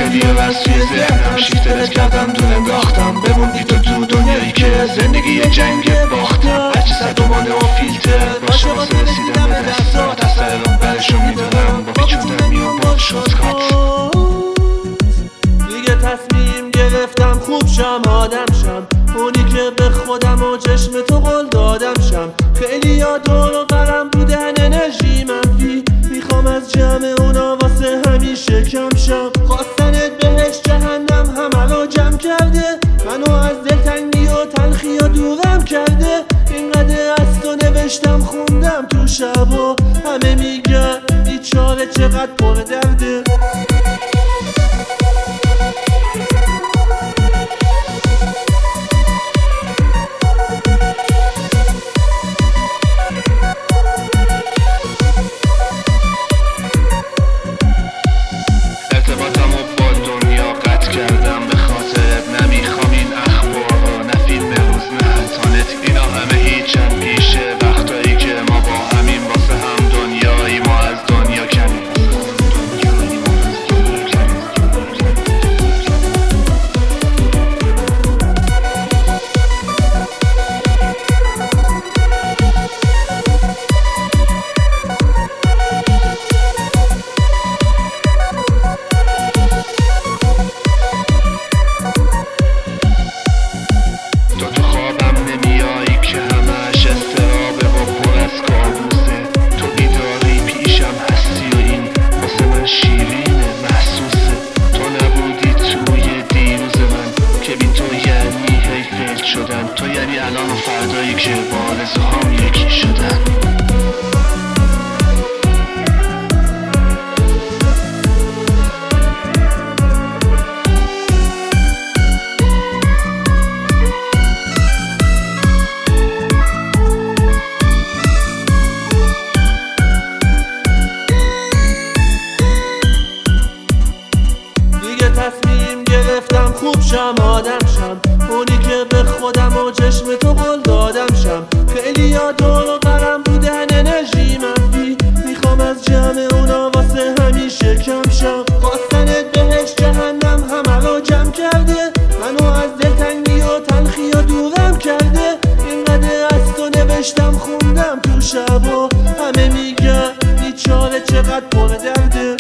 کردی و از توی ذهنم شیفترت کردم دور انداختم بموندی تو دنیایی که زندگی یه جنگ باختم هرچی صدومانه و فیلتر باشه واسه رسیدم به دستات از سر راه برشو میدارم با پیچوندن میام با شورتکات دیگه تصمیم گرفتم خوب شم آدم شم اونی که به خودم و چشم تو قول دادم شم خیلی یا دور و برم بودن انرژی منفی میخوام از جمع اونا واسه همیشه کم شم خواستنت بهش جهنم همه رو جمع کرده منو از دلتنگی و تلخی و دورم کرده اینقدر از تو نوشتم خوندم تو شب و همه میگن بیچاره چقدر پر درده تو یعنی الان و فردایی که با آرزوهام یکی شدن دیگه تصمیم گرفتم خوب شم آدم شم اونی که به خودم و چشم تو قول دادم شم خیلی یا دور و برم بودن انرژی منفی میخوام از جمع اونا واسه همیشه کم شم خواستنت بهش جهنم همه رو جمع کرده منو از دلتنگی و تلخی و دورم کرده اینقدر از تو نوشتم خوندم تو شب و همه میگن بیچاره چقدر پر درده